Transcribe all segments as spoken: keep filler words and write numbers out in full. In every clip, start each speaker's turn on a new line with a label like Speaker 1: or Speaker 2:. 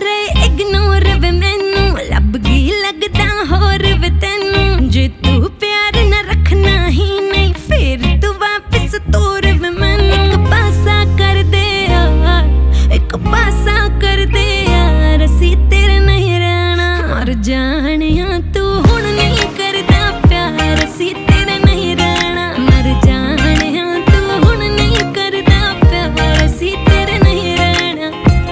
Speaker 1: करे इग्नोर वे मैनू लब गई लगदा होर वे तैनू। जे तू प्यार न रखना ही नहीं फिर तू वापस तोर वे मैनू। एक पासा कर दे यार, एक पासा कर दे यार, असी तेरे नहीं रहना। मर जानिया तू हुण नहीं करदा प्यार, असी तेरे नहीं रहना। मर जानिया तू हुण नहीं करदा प्यार, असी तेरे नहीं रहना।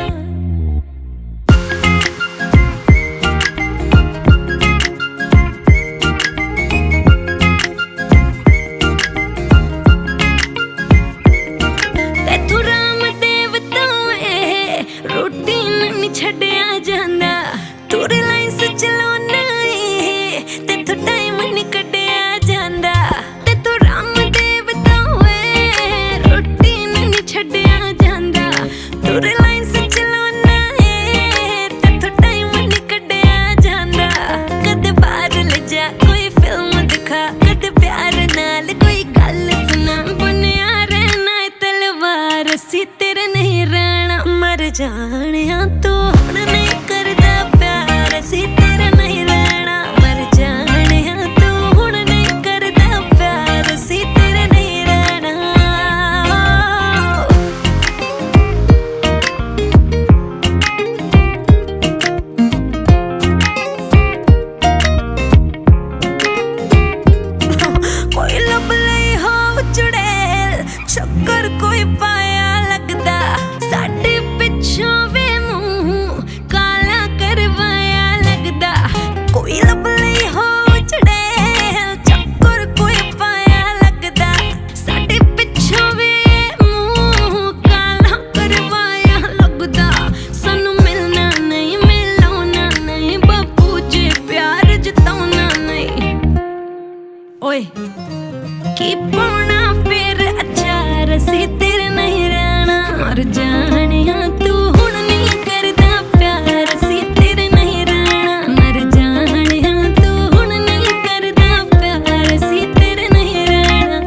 Speaker 1: तैथू रामदेव तो ए रूटीन नहीं छड्डिया जांदा, तुर लाइंस चलाउना ए तैथू टाइम नहीं कड्डिया जांदा। तैथू रामदेव तो ए रूटीन नहीं छड्डिया जांदा, तुर लाइंस चलाउना ए तैथू टाइम नहीं कड्डिया जांदा। कदे बाहर ले जा कोई फिल्म दिखा, कदे प्यार नाल कोई गल सुना। बुनिया रहना है तलवार, असी तेरे नहीं रहना। मर जानिया तू हुण नहीं करदा प्यार, असी तेरे नहीं रहना। मर जानिया तू हुण नहीं करदा प्यार, असी तेरे नहीं रहना। कोई लब लई हो चुड़ैल, चक्कर कोई पाया लगदा। साडे पिछों वे मुंह काला करवाया लगदा। कोई लब लई हो चुड़ैल, चक्कर कोई पाया लगदा। साडे पिछों वे मुंह काला करवाया लगदा। सानू मिलना नहीं मिलाउना नहीं, बापू जी प्यार जताउना नहीं। ओए की पाउना फिर अचार, असी तेरे नहीं रहना। मर जानिया तू हुण नहीं करदा प्यार, असी तेरे नहीं रहना। मर जानिया तू हुण नहीं करदा प्यार, असी तेरे नहीं रहना।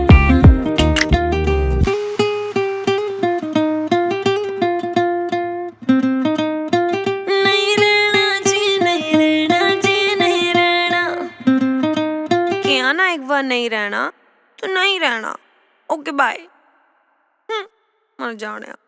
Speaker 1: नहीं रहना जी, नहीं रहना जी, नहीं रहना।
Speaker 2: किया ना एक बार नहीं रहना तो नहीं रहना। Okay bye. मर जाने।